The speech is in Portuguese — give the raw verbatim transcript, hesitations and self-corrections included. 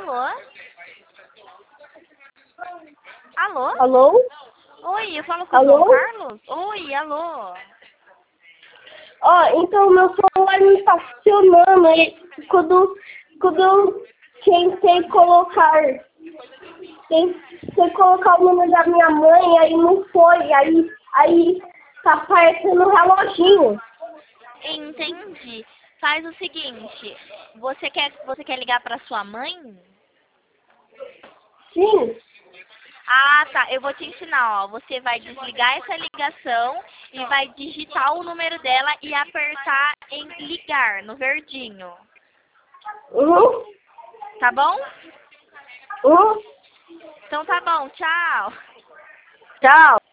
Alô? Alô? Alô? Oi, eu falo com o Alô? João Carlos? Oi, alô? Ó, então meu celular não tá funcionando. E quando, quando eu tentei colocar, tentei colocar o número da minha mãe, aí não foi. Aí, aí tá aparecendo um reloginho. Entendi. Faz o seguinte, você quer, você quer ligar para sua mãe? Sim. Ah, tá. Eu vou te ensinar, ó. Você vai desligar essa ligação e vai digitar o número dela e apertar em ligar, no verdinho. Uhum. Tá bom? Uhum. Então tá bom, tchau. Tchau.